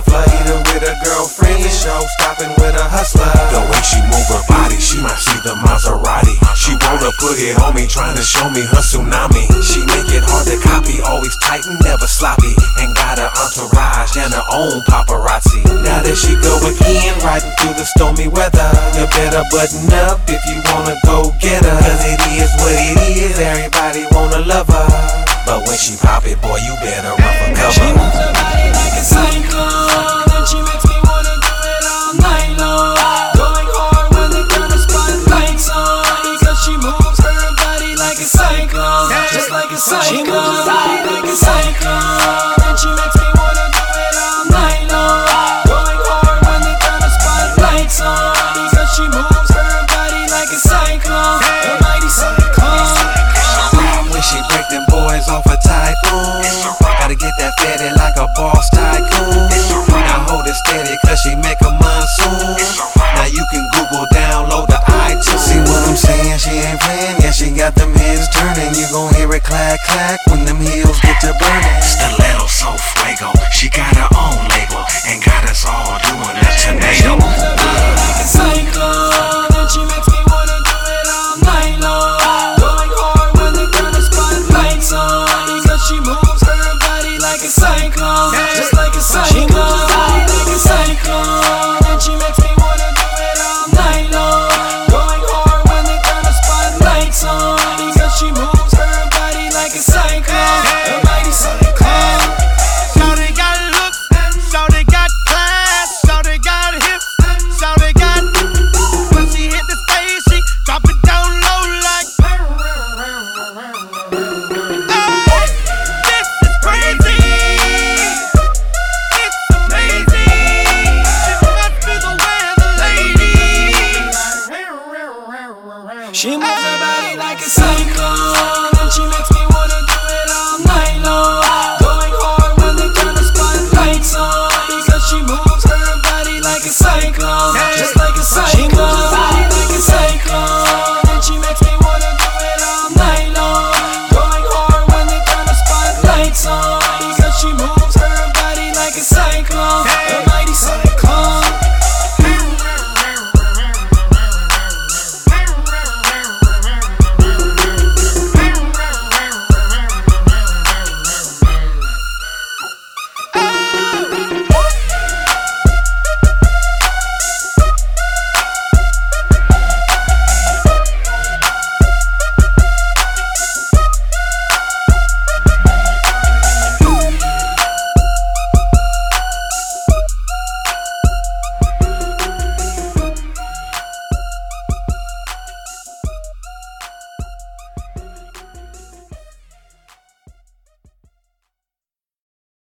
loafer, either with a girlfriend, the show stopping with a hustler. The way she move her body, she might see the Maserati. She wanna put it on me, trying to show me her tsunami. She make it hard to copy, always tight and never sloppy, and got her entourage and her own paparazzi. Now that she go again, riding through the stormy weather, you better button up if you wanna go get her. Cause it is what it is, everybody wanna love her, but when she pop it, boy, you better run for cover. She moves her body like a cyclone, and she makes me wanna do it all night long. Going hard when they turn the spotlights on, because she moves her body like a cyclone, just like a cyclone. She moves her body like a cyclone, and she makes me wanna do it all night long. Going hard when they turn the spotlights on, because she moves her body like a cyclone, a mighty cyclone. When she break them boys off a typhoon, gotta get that fatty like a boss tycoon. Now hold it steady cause she make a monsoon. Now you can Google, download the iTunes. See what I'm saying? She ain't playing, yeah, she got them heads turning. You gon' hear it clack clack when them heels get to burning. Stiletto so fuego, she got her own label and got us all doing a tornado. Like a cyclone, and she makes me wanna do it all night long. Going hard when they turn the spotlights on, because she moves her body like a cyclone, just like a cyclone. She moves her body like a cyclone, and she makes me wanna do it all night long. Going hard when they turn the spotlights on, because she moves her body like a cyclone, a mighty cyclone. Shawty got looks, shawty got class, shawty got hips, shawty got. When she hit the stage, she drop it down low like. Hey, this is crazy. It's amazing. She must be the weather lady. She moves her body like a cyclone, and she makes me wanna do it all night long. Going hard when they turn the spotlights on, because she moves